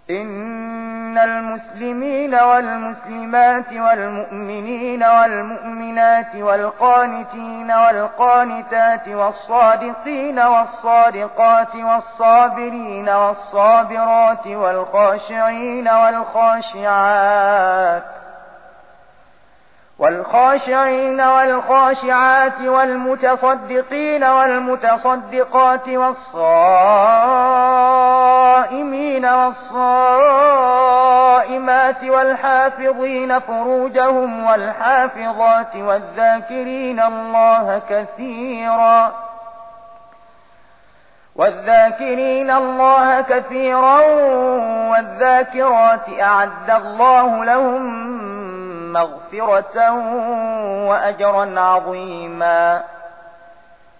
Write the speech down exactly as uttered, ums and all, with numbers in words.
إن المسلمين والمسلمات والمؤمنين والمؤمنات والقانتين والقانتات والصادقين والصادقات والصابرين والصابرات والخاشعين والخاشعات والخاشعين والخاشعات والمتصدقين والمتصدقات والصائمين والصائمات والحافظين فروجهم والحافظات والذاكرين الله كثيرا والذاكرين الله كثيرا والذاكرات أعد الله لهم مغفرة وأجرا عظيما.